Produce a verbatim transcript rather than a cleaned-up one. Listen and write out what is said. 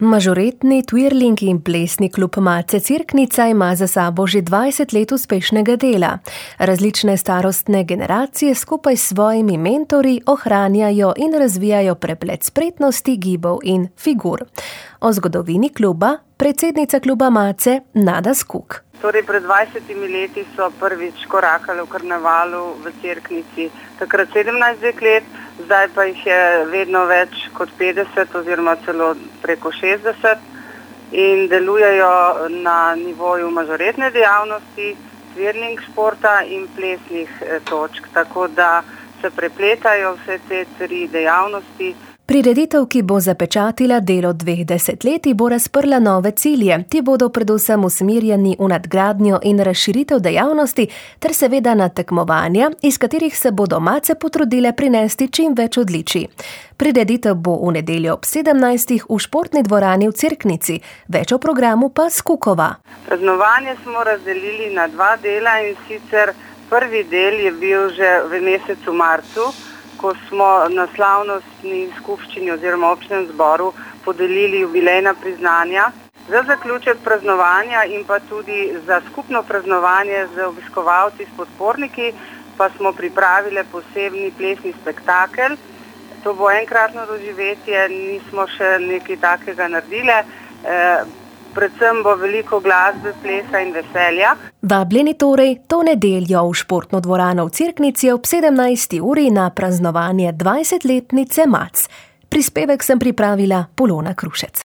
Mažoretni twirling in plesni klub Mace Cerknica ima za sabo že dvajset let uspešnega dela. Različne starostne generacije skupaj s svojimi mentorji ohranjajo in razvijajo preplet spretnosti, gibov in figur. O zgodovini kluba predsednica kluba Mace Nada Skuk. Torej, pred dvajsetimi leti so prvič korakali v karnevalu v Cerknici, takrat sedemnajst deklet, zdaj pa jih je vedno več kot petdeset oziroma celo preko šestdeset in delujejo na nivoju mažoretne dejavnosti, twirling športa in plesnih točk, tako da se prepletajo vse te tri dejavnosti. Prireditev, ki bo zapečatila delo dveh desetletij, bo razprla nove cilje. Ti bodo predvsem usmerjeni v nadgradnjo in razširitev dejavnosti ter seveda na tekmovanja, iz katerih se bodo Mace potrudile prinesti čim več odličij. Prireditev bo v nedeljo ob sedemnajstih v športni dvorani v Cerknici, več o programu pa Skukova. Praznovanje smo razdelili na dva dela, in sicer prvi del je bil že v mesecu marcu, ko smo na slavnostni skupščini oziroma občnem zboru podelili jubilejna priznanja. Za zaključek praznovanja in pa tudi za skupno praznovanje z obiskovalci, s podporniki, pa smo pripravili posebni plesni spektakel. To bo enkratno doživetje, nismo še nekaj takega naredili. E, predvsem bo veliko glasbe, plesa in veselja. Vabljeni torej to nedeljo v športno dvorano v Cerknici ob sedemnajsti uri na praznovanje dvajsetletnice Mac. Prispevek sem pripravila Polona Krušec.